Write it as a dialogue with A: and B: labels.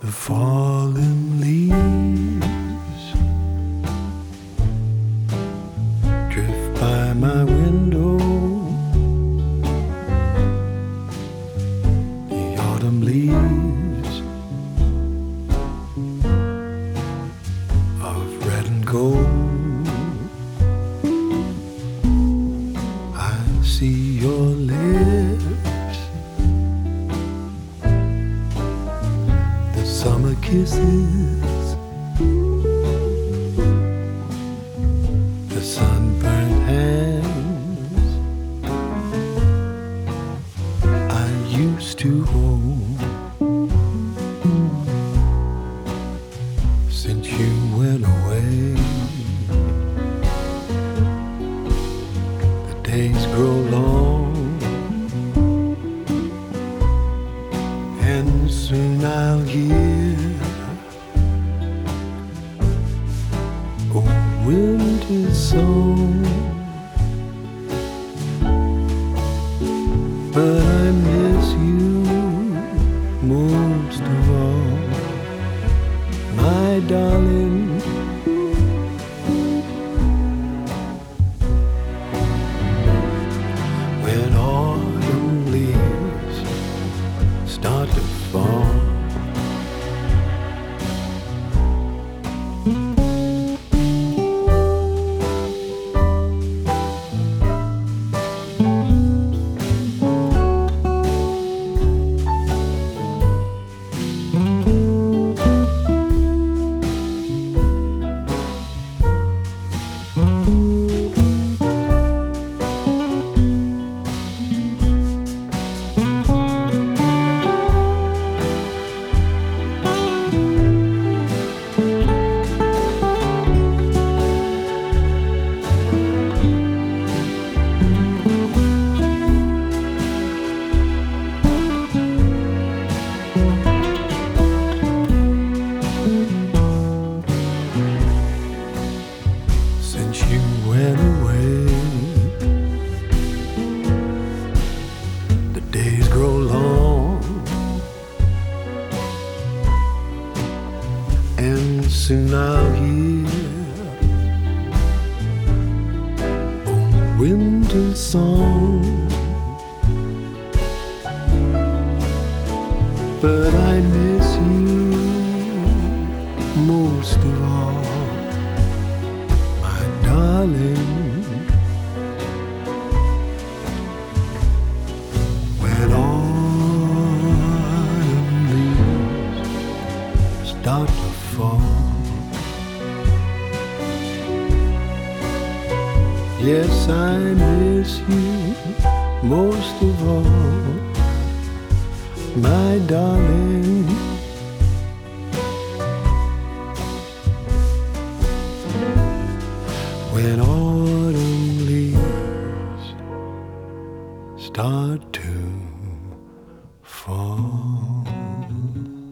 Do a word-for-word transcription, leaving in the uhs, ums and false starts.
A: the fallen leaves drift by my window. The autumn leaves of red and gold. I see your lips, the summer kisses, the sunburned hands I used to hold. Since you went away, the days grow long, and soon I'll hear a winter song. But I miss you most of all, my darling. When autumn leaves start to fall, since you went away, the days grow long, and soon I'll hear a winter song. But I miss you most of all, darling. When autumn leaves start to fall, yes, I miss you most of all, my darling. When autumn leaves start to fall.